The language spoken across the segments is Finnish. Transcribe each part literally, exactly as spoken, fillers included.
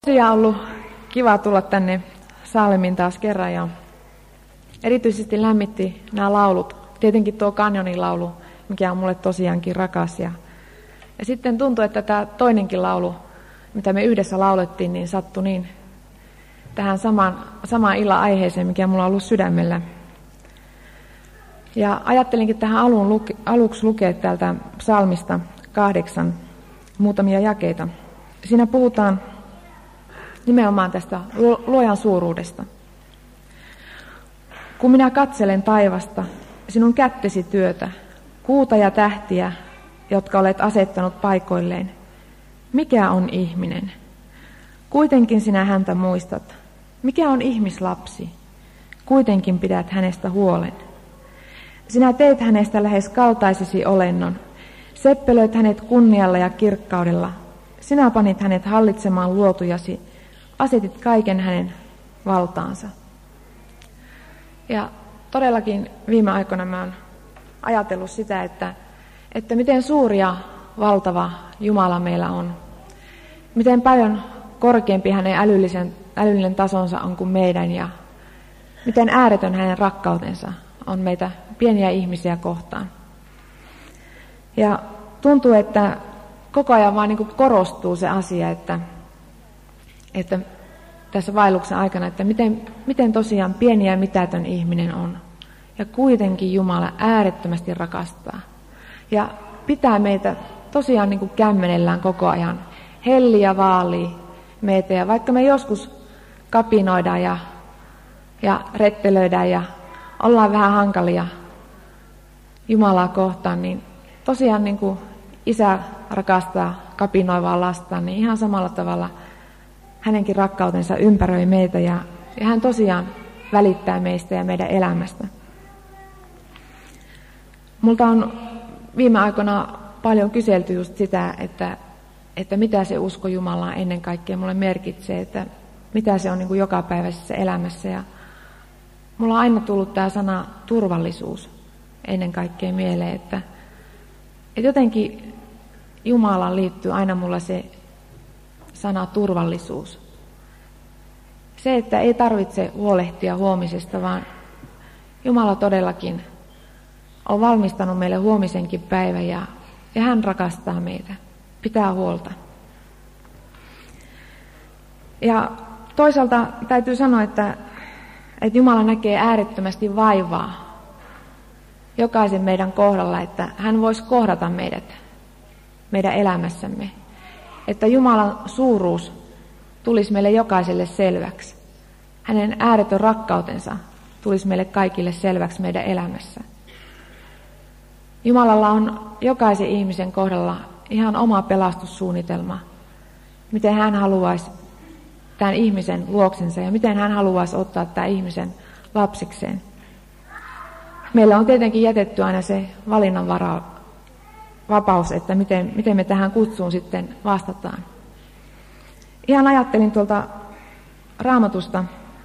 Tosiaan ollut kiva tulla tänne Saalemiin taas kerran ja erityisesti lämmitti nämä laulut. Tietenkin tuo Canyonin laulu, mikä on mulle tosiaankin rakas. Ja, ja sitten tuntui, että tämä toinenkin laulu, mitä me yhdessä laulettiin, niin sattui niin tähän samaan, samaan illan aiheeseen, mikä mulla on ollut sydämellä. Ja ajattelinkin tähän alun luke, aluksi lukea täältä psalmista kahdeksan muutamia jakeita. Siinä puhutaan nimenomaan tästä luojan suuruudesta. Kun minä katselen taivasta, sinun kättesi työtä, kuuta ja tähtiä, jotka olet asettanut paikoilleen, mikä on ihminen? Kuitenkin sinä häntä muistat. Mikä on ihmislapsi? Kuitenkin pidät hänestä huolen. Sinä teet hänestä lähes kaltaisesi olennon. Seppelöit hänet kunnialla ja kirkkaudella. Sinä panit hänet hallitsemaan luotujasi. Asetit kaiken hänen valtaansa. Ja todellakin viime aikoina mä oon ajatellut sitä, että, että miten suuri ja valtava Jumala meillä on. Miten paljon korkeampi hänen älyllisen, älyllinen tasonsa on kuin meidän ja miten ääretön hänen rakkautensa on meitä pieniä ihmisiä kohtaan. Ja tuntuu, että koko ajan vaan niin kuin korostuu se asia, että että tässä vaelluksen aikana, että miten, miten tosiaan pieni ja mitätön ihminen on. Ja kuitenkin Jumala äärettömästi rakastaa. Ja pitää meitä tosiaan niin kuin kämmenellään koko ajan. Helli ja vaalii meitä. Ja vaikka me joskus kapinoidaan ja, ja rettelöidään ja ollaan vähän hankalia Jumalaa kohtaan, niin tosiaan niin kuin isä rakastaa kapinoivaa lastaan, niin ihan samalla tavalla hänenkin rakkautensa ympäröi meitä ja, ja hän tosiaan välittää meistä ja meidän elämästä. Multa on viime aikoina paljon kyselty just sitä, että, että mitä se usko Jumalaan ennen kaikkea mulle merkitsee, että mitä se on niin kuin jokapäiväisessä elämässä. Ja mulla on aina tullut tämä sana turvallisuus ennen kaikkea mieleen, että, että jotenkin Jumalaan liittyy aina mulla se sana turvallisuus. Se, että ei tarvitse huolehtia huomisesta, vaan Jumala todellakin on valmistanut meille huomisenkin päivän ja, ja hän rakastaa meitä, pitää huolta. Ja toisaalta täytyy sanoa, että, että Jumala näkee äärettömästi vaivaa jokaisen meidän kohdalla, että hän voisi kohdata meidät meidän elämässämme. Että Jumalan suuruus tulisi meille jokaiselle selväksi. Hänen ääretön rakkautensa tulisi meille kaikille selväksi meidän elämässä. Jumalalla on jokaisen ihmisen kohdalla ihan oma pelastussuunnitelma, miten hän haluaisi tämän ihmisen luoksensa ja miten hän haluaisi ottaa tämän ihmisen lapsikseen. Meillä on tietenkin jätetty aina se valinnanvara, vapaus, että miten, miten me tähän kutsuun sitten vastataan. Ihan ajattelin tuolta Raamatusta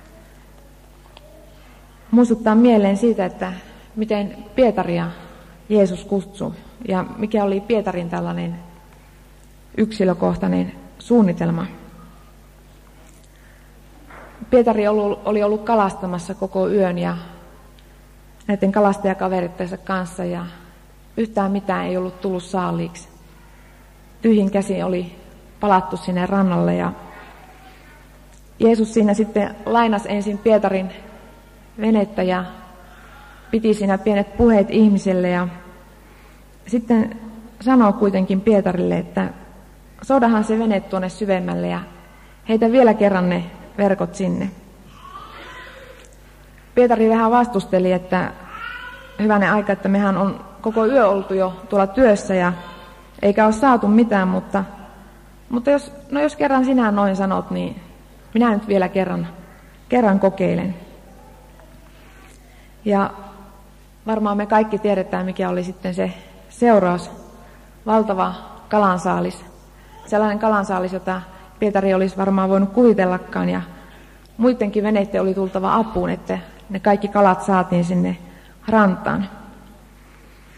muistuttaa mieleen siitä, että miten Pietaria Jeesus kutsui ja mikä oli Pietarin tällainen yksilökohtainen suunnitelma. Pietari oli ollut kalastamassa koko yön ja näiden kalastajakaverittensa kanssa ja yhtään mitään ei ollut tullut saaliiksi. Tyhjin käsi oli palattu sinne rannalle ja Jeesus siinä sitten lainasi ensin Pietarin venettä ja piti siinä pienet puheet ihmiselle ja sitten sanoi kuitenkin Pietarille, että soudahan se vene tuonne syvemmälle ja heitä vielä kerran ne verkot sinne. Pietari vähän vastusteli, että hyvänen aika, että mehän on koko yö oltu jo tuolla työssä ja eikä ole saatu mitään, mutta, mutta jos, no jos kerran sinä noin sanot, niin minä nyt vielä kerran, kerran kokeilen. Ja varmaan me kaikki tiedetään, mikä oli sitten se seuraus, valtava kalansaalis. Sellainen kalansaalis, jota Pietari olisi varmaan voinut kuvitellakaan ja muidenkin veneiden oli tultava apuun, että ne kaikki kalat saatiin sinne rantaan.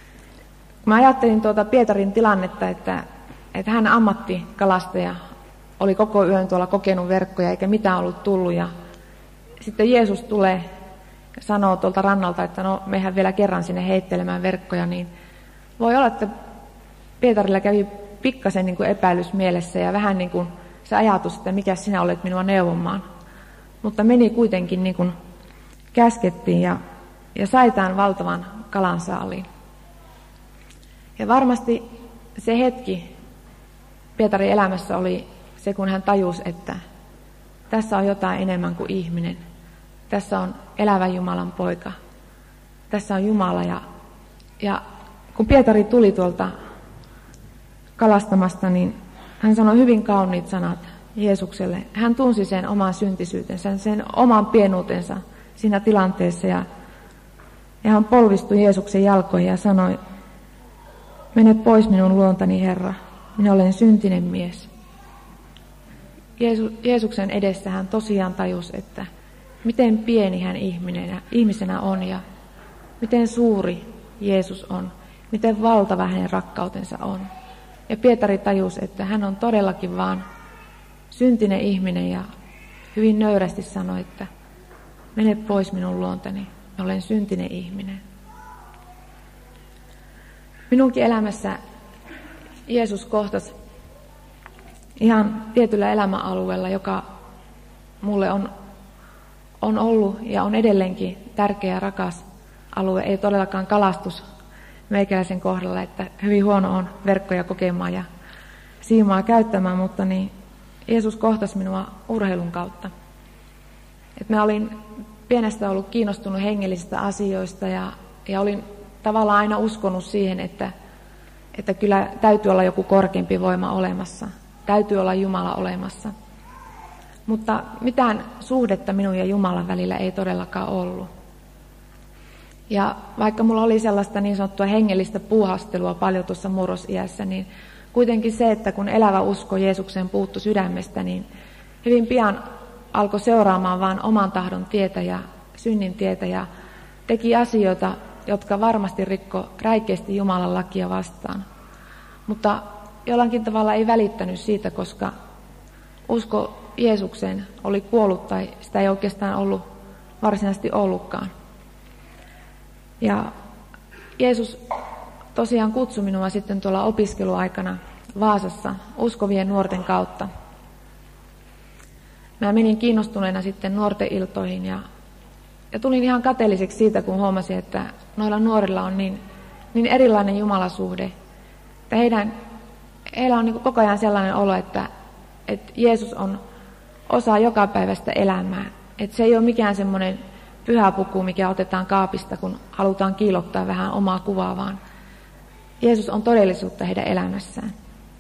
Mä ajattelin tuota Pietarin tilannetta, että, että hän ammattikalastaja oli koko yön tuolla kokenut verkkoja eikä mitään ollut tullut. Ja sitten Jeesus tulee ja sanoo tuolta rannalta, että no mehän vielä kerran sinne heittelemään verkkoja, niin voi olla, että Pietarilla kävi pikkasen niin kuin epäilys mielessä ja vähän niin kuin se ajatus, että mikä sinä olet minua neuvomaan. Mutta meni kuitenkin niin kuin käskettiin ja, ja sai tämän valtavan kalansaaliin. Ja varmasti se hetki Pietarin elämässä oli se, kun hän tajusi, että tässä on jotain enemmän kuin ihminen. Tässä on elävä Jumalan poika. Tässä on Jumala. Ja, ja kun Pietari tuli tuolta kalastamasta, niin hän sanoi hyvin kauniit sanat Jeesukselle. Hän tunsi sen oman syntisyytensä, sen oman pienuutensa siinä tilanteessa. Ja, ja hän polvistui Jeesuksen jalkoihin ja sanoi, mene pois minun luontani, Herra. Minä olen syntinen mies. Jeesu, Jeesuksen edessä hän tosiaan tajusi, että miten pieni hän ihminenä, ihmisenä on ja miten suuri Jeesus on, miten valtava hänen rakkautensa on. Ja Pietari tajusi, että hän on todellakin vaan syntinen ihminen ja hyvin nöyrästi sanoi, että mene pois minun luontani, minä olen syntinen ihminen. Minunkin elämässä Jeesus kohtasi ihan tietyllä elämäalueella, joka mulle on, on ollut ja on edelleenkin tärkeä ja rakas alue. Ei todellakaan kalastus meikäläisen kohdalla, että hyvin huono on verkkoja kokemaan ja siimaa käyttämään, mutta niin Jeesus kohtasi minua urheilun kautta. Et mä olin pienestä ollut kiinnostunut hengellisistä asioista ja, ja olin tavallaan aina uskonut siihen, että, että kyllä täytyy olla joku korkeampi voima olemassa. Täytyy olla Jumala olemassa. Mutta mitään suhdetta minun ja Jumalan välillä ei todellakaan ollut. Ja vaikka mulla oli sellaista niin sanottua hengellistä puuhastelua paljon tuossa murrosiässä, niin kuitenkin se, että kun elävä usko Jeesukseen puuttui sydämestä, niin hyvin pian alkoi seuraamaan vaan oman tahdon tietä ja synnin tietä ja teki asioita, jotka varmasti rikko räikeästi Jumalan lakia vastaan. Mutta jollakin tavalla ei välittänyt siitä, koska usko Jeesukseen oli kuollut tai sitä ei oikeastaan ollut varsinaisesti ollutkaan. Ja Jeesus tosiaan kutsui minua sitten tuolla opiskeluaikana Vaasassa uskovien nuorten kautta. Mä menin kiinnostuneena sitten nuorten iltoihin ja, ja tulin ihan kateelliseksi siitä, kun huomasin, että noilla nuorilla on niin, niin erilainen jumalasuhde. Että heidän, heillä on niin koko ajan sellainen olo, että, että Jeesus on osa jokapäiväistä elämää. Että se ei ole mikään semmoinen pyhä puku, mikä otetaan kaapista, kun halutaan kiillottaa vähän omaa kuvaa, vaan Jeesus on todellisuutta heidän elämässään.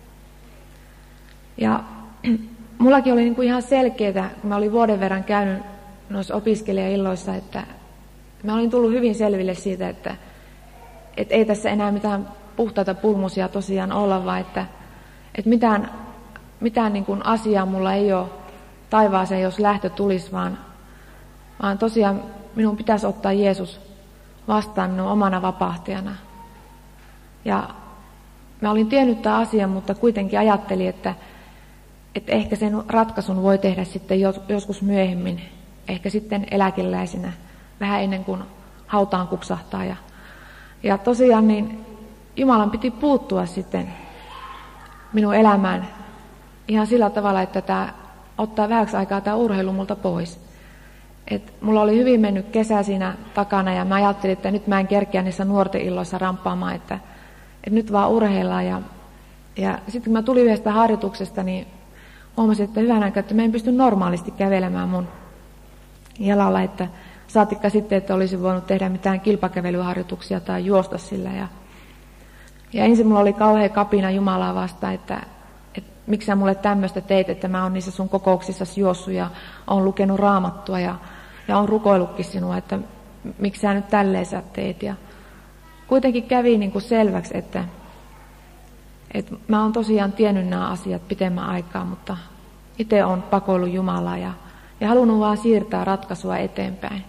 Ja mullakin oli niin kuin ihan selkeää, kun mä olin vuoden verran käynyt noissa opiskelijailloissa, että mä olin tullut hyvin selville siitä, että, että ei tässä enää mitään puhtaita pulmusia tosiaan olla, vaan että, että mitään, mitään niin kuin asiaa mulla ei ole taivaaseen, jos lähtö tulisi, vaan, vaan tosiaan minun pitäisi ottaa Jeesus vastaan minun omana vapahtajana. Ja mä olin tiennyt tämän asian, mutta kuitenkin ajattelin, että, että ehkä sen ratkaisun voi tehdä sitten joskus myöhemmin, ehkä sitten eläkeläisenä, vähän ennen kuin hautaan kupsahtaa. Ja, ja tosiaan niin Jumalan piti puuttua sitten minun elämään ihan sillä tavalla, että tämä ottaa vähäksi aikaa tämä urheilu multa pois. Et mulla oli hyvin mennyt kesä siinä takana ja mä ajattelin, että nyt mä en kerkeä niissä nuorten illoissa ramppaamaan, että, että nyt vaan urheillaan. Ja, ja sitten kun mä tulin yhdestä harjoituksesta, niin huomasin, että hyvän aikaa, että mä en pysty normaalisti kävelemään mun jalalla, että saatikka sitten, että olisin voinut tehdä mitään kilpakävelyharjoituksia tai juosta sillä. Ja, ja ensin mulla oli kauhea kapina Jumalaa vastaan, että, että miksi sä mulle tämmöistä teit, että mä oon niissä sun kokouksissasi juossut ja oon lukenut raamattua ja, ja oon rukoillutkin sinua, että miksi sä nyt tälleen sä teet. Ja kuitenkin kävi niin kuin selväksi, että, että mä oon tosiaan tiennyt nämä asiat pitemmän aikaa, mutta itse oon pakoillut Jumalaa ja, ja halunnut vaan siirtää ratkaisua eteenpäin.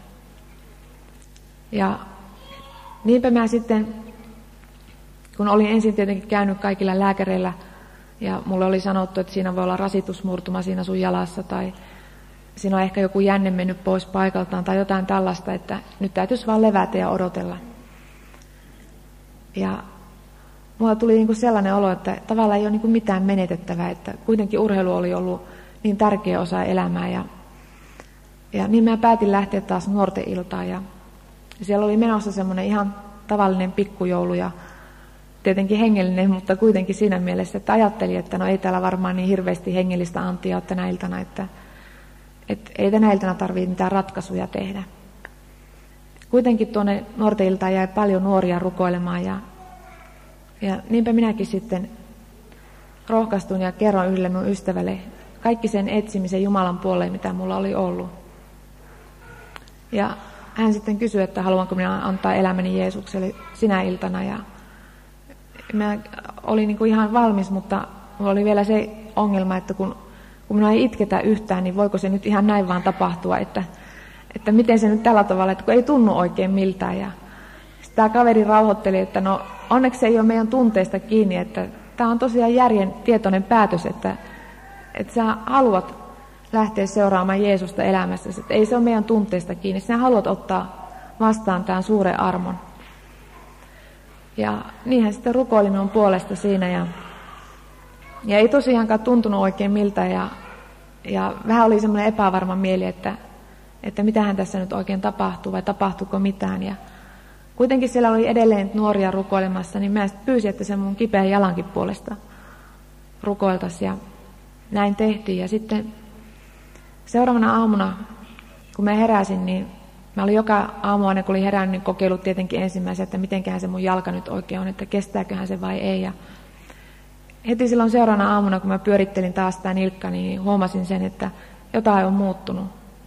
Ja niinpä mä sitten, kun olin ensin tietenkin käynyt kaikilla lääkäreillä Ja mulle oli sanottu, että siinä voi olla rasitusmurtuma siinä sun jalassa tai siinä on ehkä joku jänne mennyt pois paikaltaan tai jotain tällaista, että nyt täytyisi vaan levätä ja odotella. Ja mulla tuli niin kuin sellainen olo, että tavallaan ei ole niin kuin mitään menetettävää, että kuitenkin urheilu oli ollut niin tärkeä osa elämää. Ja, ja niin mä päätin lähteä taas nuorten iltaan ja siellä oli menossa semmoinen ihan tavallinen pikkujoulu ja tietenkin hengellinen, mutta kuitenkin siinä mielessä, että ajattelin, että no ei täällä varmaan niin hirveästi hengellistä antia ole tänä iltana, että, että ei tänä iltana tarvitse mitään ratkaisuja tehdä. Kuitenkin tuonne nuorten iltaan jäi paljon nuoria rukoilemaan ja, ja niinpä minäkin sitten rohkaistun ja kerron yhdelle mun ystävälle kaikki sen etsimisen Jumalan puoleen, mitä mulla oli ollut. Ja hän sitten kysyi, että haluanko minä antaa elämäni Jeesukselle sinä iltana. Ja mä olin niin kuin ihan valmis, mutta mulla oli vielä se ongelma, että kun, kun minua ei itketä yhtään, niin voiko se nyt ihan näin vaan tapahtua, että, että miten se nyt tällä tavalla, että kun ei tunnu oikein miltään. Ja sitten tämä kaveri rauhoitteli, että no onneksi se ei ole meidän tunteista kiinni, että tämä on tosiaan järjen tietoinen päätös, että, että sä haluat lähteä seuraamaan Jeesusta elämässä. Että ei se ole meidän tunteista kiinni, sinä haluat ottaa vastaan tämän suuren armon. Ja niinhän sitten rukoili minun puolesta siinä ja, ja ei tosiaankaan tuntunut oikein miltä ja, ja vähän oli semmoinen epävarma mieli, että, että mitähän tässä nyt oikein tapahtuu vai tapahtuuko mitään. Ja kuitenkin siellä oli edelleen nuoria rukoilemassa, niin mä sitten pyysin, että se mun kipeän jalankin puolesta rukoiltaisi ja näin tehtiin. Ja sitten seuraavana aamuna, kun mä heräsin, niin mä olin joka aamu aina, kun olin herännyt, niin kokeillut tietenkin ensimmäisenä, että mitenköhän se mun jalka nyt oikein on, että kestääköhän se vai ei. Ja heti silloin seuraavana aamuna, kun mä pyörittelin taas sitä nilkkaa, niin huomasin sen, että jotain on muuttunut.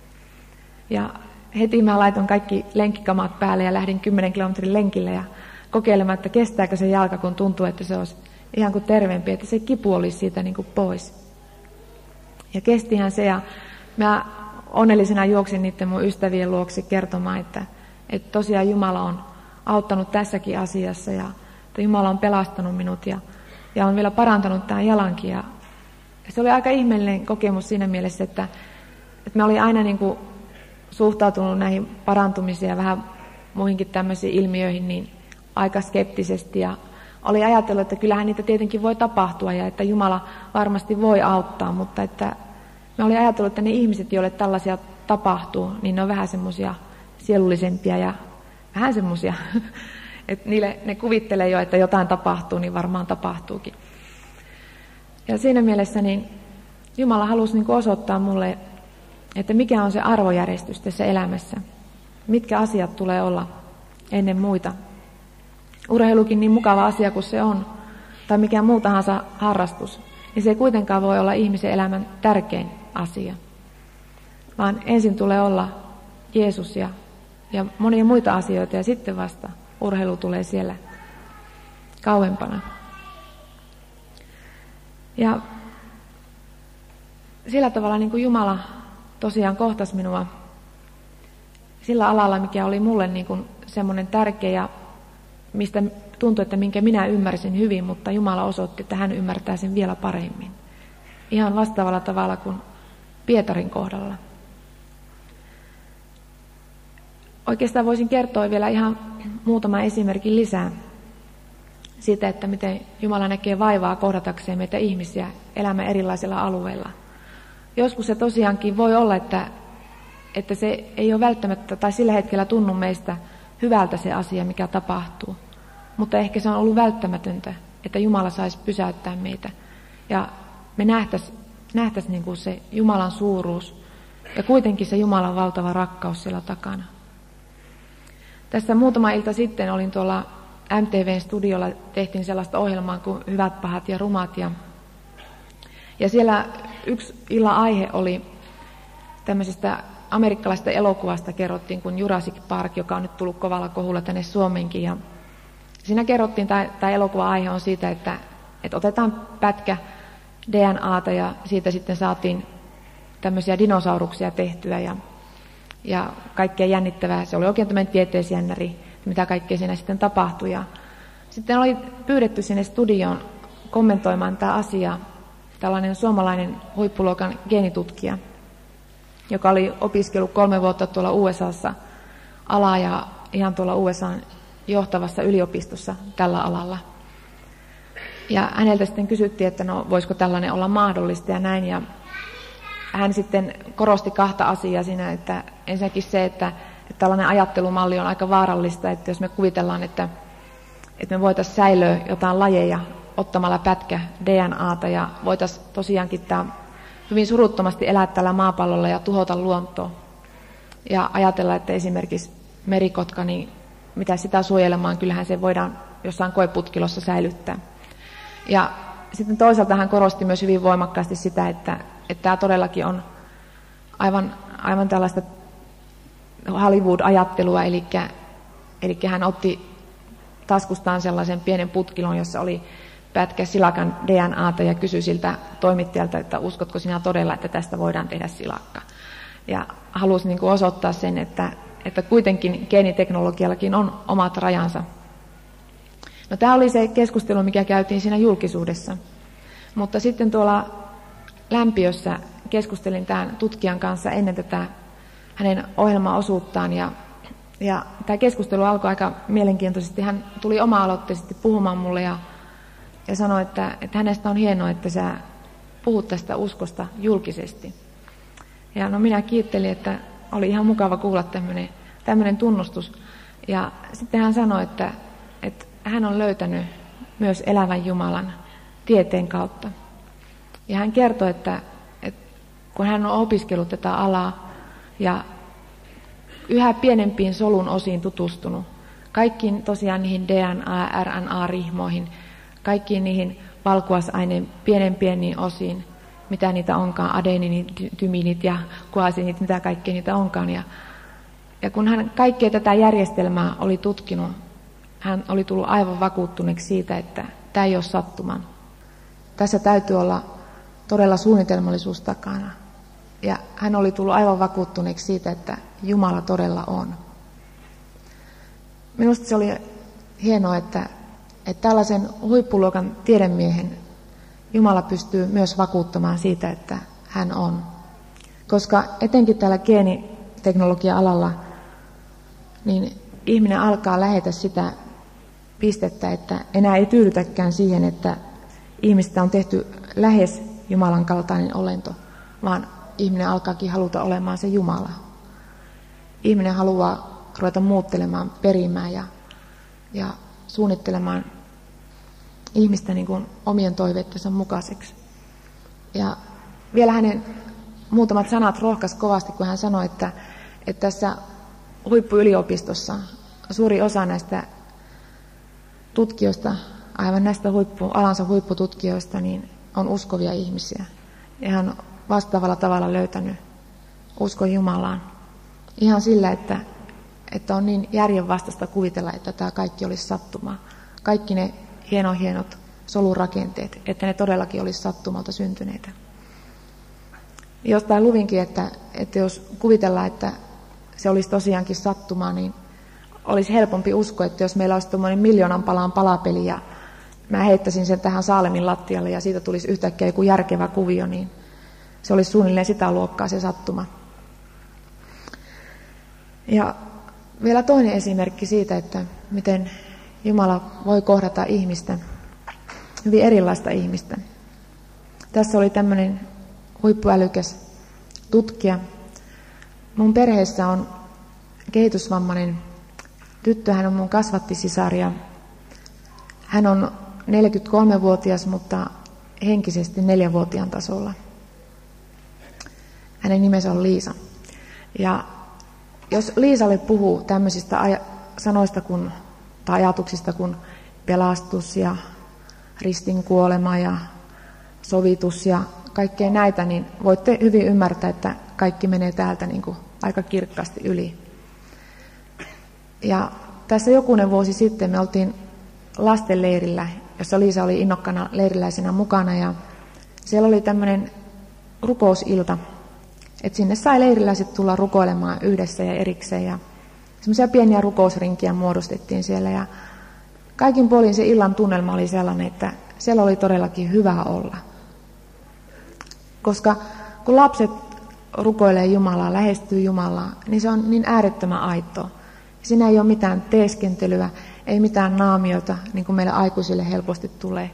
Ja heti mä laitoin kaikki lenkkikamat päälle ja lähdin kymmenen kilometrin lenkille ja kokeilemaan, että kestääkö se jalka, kun tuntuu, että se olisi ihan kuin terveempi, että se kipu olisi siitä niin kuin pois. Ja kestihän se ja mä onnellisena juoksin niiden mun ystävien luoksi kertomaan, että, että tosiaan Jumala on auttanut tässäkin asiassa ja että Jumala on pelastanut minut ja, ja on vielä parantanut tämän jalankin. Ja se oli aika ihmeellinen kokemus siinä mielessä, että, että mä olin aina niin kuin suhtautunut näihin parantumisiin ja vähän muihinkin tämmöisiin ilmiöihin niin aika skeptisesti ja oli ajatellut, että kyllähän niitä tietenkin voi tapahtua ja että Jumala varmasti voi auttaa, mutta että mä olin ajatellut, että ne ihmiset, joille tällaisia tapahtuu, niin ne on vähän semmoisia sielullisempia ja vähän semmoisia, että niille, ne kuvittelee jo, että jotain tapahtuu, niin varmaan tapahtuukin. Ja siinä mielessä niin Jumala halusi niin kuin osoittaa mulle, että mikä on se arvojärjestys tässä elämässä, mitkä asiat tulee olla ennen muita. Urheilukin niin mukava asia kuin se on, tai mikä muu tahansa harrastus, niin se ei kuitenkaan voi olla ihmisen elämän tärkein asia. Vaan ensin tulee olla Jeesus ja, ja monia muita asioita, ja sitten vasta urheilu tulee siellä kauempana. Ja sillä tavalla niin kuin Jumala tosiaan kohtasi minua sillä alalla, mikä oli mulle niin kuin semmoinen tärkeä ja mistä tuntui, että minkä minä ymmärsin hyvin, mutta Jumala osoitti, että hän ymmärtää sen vielä paremmin. Ihan vastaavalla tavalla kuin Pietarin kohdalla. Oikeastaan voisin kertoa vielä ihan muutaman esimerkin lisää siitä, että miten Jumala näkee vaivaa kohdatakseen meitä ihmisiä elämän erilaisilla alueilla. Joskus se tosiaankin voi olla, että, että se ei ole välttämättä tai sillä hetkellä tunnu meistä hyvältä se asia, mikä tapahtuu. Mutta ehkä se on ollut välttämätöntä, että Jumala saisi pysäyttää meitä. Ja me nähtäisiin nähtäisi niin kuin se Jumalan suuruus ja kuitenkin se Jumalan valtava rakkaus siellä takana. Tässä muutama ilta sitten olin tuolla M T V:n studiolla, tehtiin sellaista ohjelmaa kuin Hyvät, pahat ja rumat. Ja, ja siellä yksi illan aihe oli tämmöisestä amerikkalaisesta elokuvasta kerrottiin kuin Jurassic Park, joka on nyt tullut kovalla kohulla tänne Suomeenkin. Ja siinä kerrottiin, tämä elokuva-aihe on siitä, että, että otetaan pätkä D N A:ta ja siitä sitten saatiin tämmöisiä dinosauruksia tehtyä ja, ja kaikkea jännittävää. Se oli oikein tämmöinen tieteisjännäri, mitä kaikkea siinä sitten tapahtui. Ja sitten oli pyydetty sinne studioon kommentoimaan tätä asiaa tällainen suomalainen huippuluokan geenitutkija, joka oli opiskellut kolme vuotta tuolla U S A:ssa alaa ja ihan tuolla U S A:n johtavassa yliopistossa tällä alalla. Ja häneltä sitten kysyttiin, että no voisiko tällainen olla mahdollista ja näin. Ja hän sitten korosti kahta asiaa siinä, että ensinnäkin se, että, että tällainen ajattelumalli on aika vaarallista, että jos me kuvitellaan, että, että me voitaisiin säilöä jotain lajeja ottamalla pätkä D N A:ta ja voitaisiin tosiaankin tämä hyvin suruttomasti elää tällä maapallolla ja tuhota luontoa. Ja ajatella, että esimerkiksi merikotka, niin mitä sitä suojelemaan, kyllähän se voidaan jossain koeputkilossa säilyttää. Ja sitten toisaalta hän korosti myös hyvin voimakkaasti sitä, että, että tämä todellakin on aivan, aivan tällaista Hollywood-ajattelua, eli, eli hän otti taskustaan sellaisen pienen putkilon, jossa oli pätkä silakan D N A:ta ja kysyi siltä toimittajalta, että uskotko sinä todella, että tästä voidaan tehdä silakka. Ja halusi niin kuin osoittaa sen, että, että kuitenkin geeniteknologiallakin on omat rajansa. No, tämä oli se keskustelu, mikä käytiin siinä julkisuudessa. Mutta sitten tuolla lämpiössä keskustelin tämän tutkijan kanssa ennen tätä hänen ohjelmaosuuttaan. Ja, ja tämä keskustelu alkoi aika mielenkiintoisesti. Hän tuli oma-aloitteisesti puhumaan mulle ja, ja sanoi, että, että hänestä on hienoa, että sä puhut tästä uskosta julkisesti. Ja no minä kiittelin, että oli ihan mukava kuulla tämmöinen, tämmöinen tunnustus. Ja sitten hän sanoi, että, että hän on löytänyt myös elävän Jumalan tieteen kautta. Ja hän kertoi, että, että kun hän on opiskellut tätä alaa ja yhä pienempiin solun osiin tutustunut, kaikkiin tosiaan niihin D N A, R N A-rihmoihin, kaikkiin niihin valkuaisaineen pienen pieniin osiin, mitä niitä onkaan, adeniinit, tyminit ja guasinit, mitä kaikkea niitä onkaan. Ja, ja kun hän kaikkea tätä järjestelmää oli tutkinut, hän oli tullut aivan vakuuttuneeksi siitä, että tämä ei ole sattuman. Tässä täytyy olla todella suunnitelmallisuus takana. Ja hän oli tullut aivan vakuuttuneeksi siitä, että Jumala todella on. Minusta se oli hienoa, että, että tällaisen huippuluokan tiedemiehen Jumala pystyy myös vakuuttamaan siitä, että hän on. Koska etenkin täällä geeniteknologia-alalla, niin ihminen alkaa lähetä sitä pistettä, että enää ei tyydytäkään siihen, että ihmistä on tehty lähes Jumalan kaltainen olento, vaan ihminen alkaakin haluta olemaan se Jumala. Ihminen haluaa ruveta muuttelemaan, perimään ja, ja suunnittelemaan ihmistä niin kuin omien toiveittensa mukaiseksi. Ja vielä hänen muutamat sanat rohkaisi kovasti, kun hän sanoi, että, että tässä huippuyliopistossa suuri osa näistä tutkijoista, aivan näistä huippu, alansa huippututkijoista, niin on uskovia ihmisiä. Ja hän on vastaavalla tavalla löytänyt uskon Jumalaan. Ihan sillä, että, että on niin järjenvastaista kuvitella, että tämä kaikki olisi sattumaa. Kaikki ne hieno hienot solurakenteet, että ne todellakin olisi sattumalta syntyneitä. Jostain luvinkin, että, että jos kuvitellaan, että se olisi tosiaankin sattumaa, niin olisi helpompi uskoa, että jos meillä olisi tuommoinen miljoonan palan palapeli ja mä heittäisin sen tähän Saalemin lattialle ja siitä tulisi yhtäkkiä joku järkevä kuvio, niin se olisi suunnilleen sitä luokkaa se sattuma. Ja vielä toinen esimerkki siitä, että miten Jumala voi kohdata ihmistä, hyvin erilaista ihmistä. Tässä oli tämmöinen huippuälykäs tutkija. Mun perheessä on kehitysvammainen tyttö, hän on mun kasvattisisar ja hän on neljäkymmentäkolmevuotias, mutta henkisesti neljävuotiaan tasolla. Hänen nimensä on Liisa. Ja jos Liisalle puhuu tämmöisistä aj- sanoista kun, tai ajatuksista kuin pelastus ja ristin kuolema ja sovitus ja kaikkea näitä, niin voitte hyvin ymmärtää, että kaikki menee täältä niin kuin aika kirkkaasti yli. Ja tässä jokunen vuosi sitten me oltiin lastenleirillä, jossa Liisa oli innokkana leiriläisenä mukana ja siellä oli tämmöinen rukousilta, että sinne sai leiriläiset tulla rukoilemaan yhdessä ja erikseen ja semmoisia pieniä rukousrinkiä muodostettiin siellä ja kaikin puolin se illan tunnelma oli sellainen, että siellä oli todellakin hyvä olla. Koska kun lapset rukoilee Jumalaa, lähestyy Jumalaa, niin se on niin äärettömän aitoa. Siinä ei ole mitään teeskentelyä, ei mitään naamiota, niin kuin meille aikuisille helposti tulee.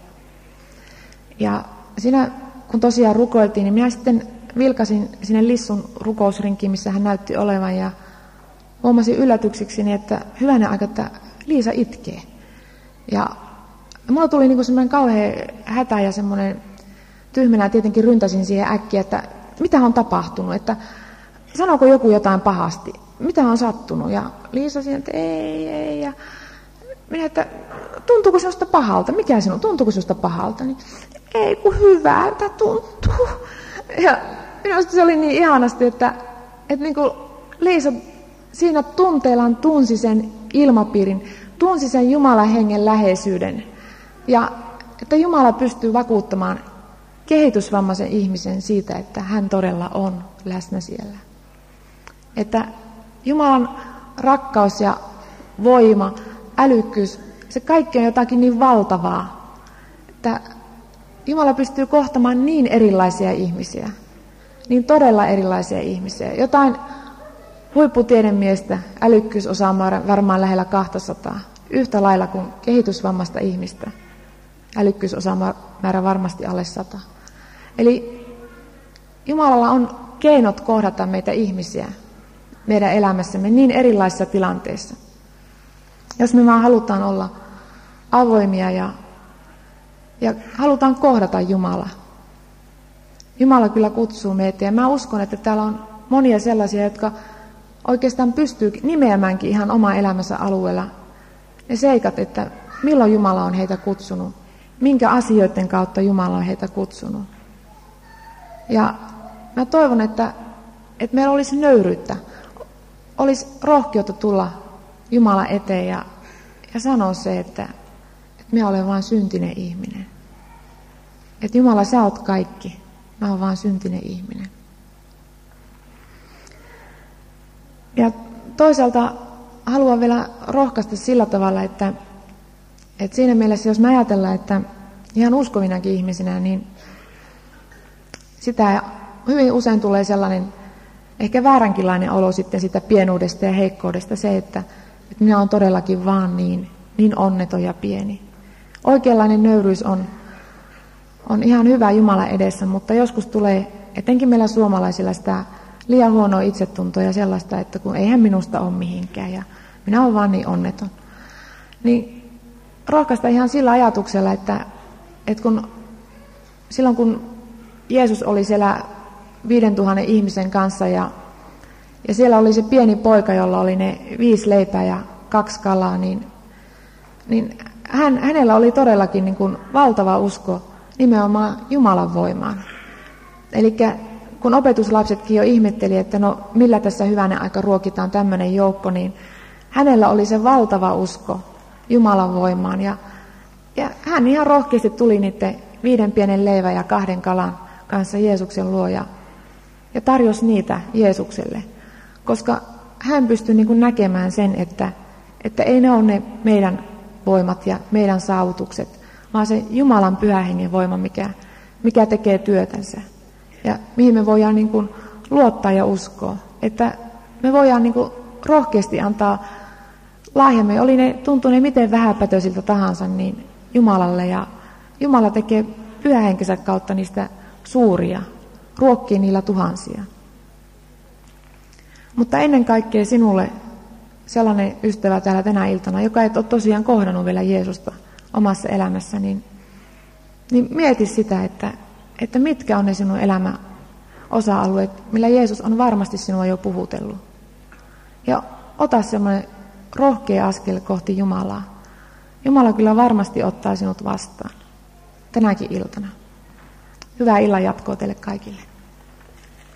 Ja siinä, kun tosiaan rukoiltiin, niin minä sitten vilkasin sinne Lissun rukousrinkiin, missä hän näytti olevan, ja huomasin yllätyksekseni, että hyvänen aika, että Liisa itkee. Ja mulla tuli niin semmoinen kauhea hätä ja semmoinen tyhmänä, tietenkin ryntäsin siihen äkkiä, että mitä on tapahtunut, että sanooko joku jotain pahasti, mitä on sattunut. Ja Liisa siinä, että ei, ei. Ja minä, että tuntuuko sinusta pahalta, mikä sinun, tuntuuko sinusta pahalta? Niin, ei kun hyvältä tuntuu. Ja minusta se oli niin ihanasti, että, että niin kuin Liisa siinä tunteellaan tunsi sen ilmapiirin, tunsi sen Jumalan hengen läheisyyden. Ja että Jumala pystyy vakuuttamaan kehitysvammaisen ihmisen siitä, että hän todella on läsnä siellä. Että Jumalan rakkaus ja voima, älykkyys, se kaikki on jotakin niin valtavaa, että Jumala pystyy kohtamaan niin erilaisia ihmisiä, niin todella erilaisia ihmisiä. Jotain huipputiedemiestä älykkyys osaa varmaan lähellä kaksisataa, yhtä lailla kuin kehitysvammaista ihmistä. Älykkyys osaa määrä varmasti alle sata. Eli Jumalalla on keinot kohdata meitä ihmisiä meidän elämässämme niin erilaisissa tilanteissa. Jos me vaan halutaan olla avoimia ja, ja halutaan kohdata Jumala. Jumala kyllä kutsuu meitä ja mä uskon, että täällä on monia sellaisia, jotka oikeastaan pystyy nimeämäänkin ihan oma elämänsä alueella ne seikat, että milloin Jumala on heitä kutsunut, minkä asioiden kautta Jumala on heitä kutsunut. Ja mä toivon, että, että meillä olisi nöyryyttä, olisi rohkeutta tulla Jumala eteen ja, ja sanoa se, että, että minä olen vain syntinen ihminen. Että Jumala, sä oot kaikki, mä oon vain syntinen ihminen. Ja toisaalta haluan vielä rohkaista sillä tavalla, että, että siinä mielessä, jos me ajatellaan, että ihan uskovinakin ihmisinä, niin sitä hyvin usein tulee sellainen ehkä vääränkinlainen olo sitten sitä pienuudesta ja heikkoudesta, se, että, että minä olen todellakin vaan niin, niin onneton ja pieni. Oikeanlainen nöyryys on, on ihan hyvä Jumalan edessä, mutta joskus tulee, etenkin meillä suomalaisilla, sitä liian huonoa itsetuntoa ja sellaista, että kun eihän minusta ole mihinkään ja minä olen vaan niin onneton. Niin rohkaista ihan sillä ajatuksella, että, että kun, silloin kun Jeesus oli siellä viiden tuhannen ihmisen kanssa ja, ja siellä oli se pieni poika, jolla oli ne viisi leipää ja kaksi kalaa, niin, niin hän, hänellä oli todellakin niin kuin valtava usko nimenomaan Jumalan voimaan. Eli kun opetuslapsetkin jo ihmetteli, että no millä tässä hyvänen aika ruokitaan tämmöinen joukko, niin hänellä oli se valtava usko Jumalan voimaan. Ja, ja hän ihan rohkeasti tuli niiden viiden pienen leivän ja kahden kalan kanssa Jeesuksen luo ja, ja tarjosi niitä Jeesukselle. Koska hän pystyi niin kuin näkemään sen, että, että ei ne ole ne meidän voimat ja meidän saavutukset, vaan se Jumalan pyhä hengen voima, mikä, mikä tekee työtänsä. Ja mihin me voidaan niin kuin luottaa ja uskoa. Että me voidaan niin kuin rohkeasti antaa lahjamme, oli ne, tuntuu ne miten vähäpätöisiltä tahansa, niin Jumalalle. Ja Jumala tekee pyhähenkensä kautta niistä suuria, ruokkii niillä tuhansia. Mutta ennen kaikkea sinulle sellainen ystävä täällä tänä iltana, joka et ole tosiaan kohdannut vielä Jeesusta omassa elämässä, niin, niin mieti sitä, että, että mitkä on ne sinun elämän osa-alueet, millä Jeesus on varmasti sinua jo puhutellut. Ja ota semmoinen rohkea askel kohti Jumalaa. Jumala kyllä varmasti ottaa sinut vastaan tänäkin iltana. Hyvää illan jatkoa teille kaikille.